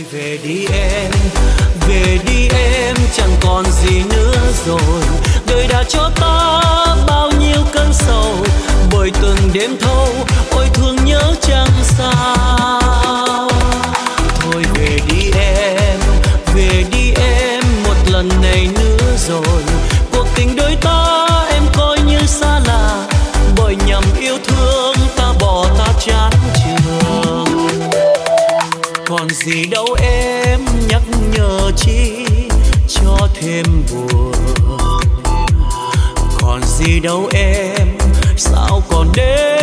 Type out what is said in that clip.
về đi em, về đi em, chẳng còn gì nữa rồi. Đời đã cho ta bao nhiêu cơn sầu, bởi từng đêm thâu ôi thương nhớ chẳng sao. Thôi về đi em một lần này nữa rồi. Cuộc tình đôi ta em coi như xa lạ, bởi nhầm yêu thương ta bỏ ta chán trường. Còn gì đâu em nhắc nhở chi cho thêm buồn. Còn gì đâu em sao còn đến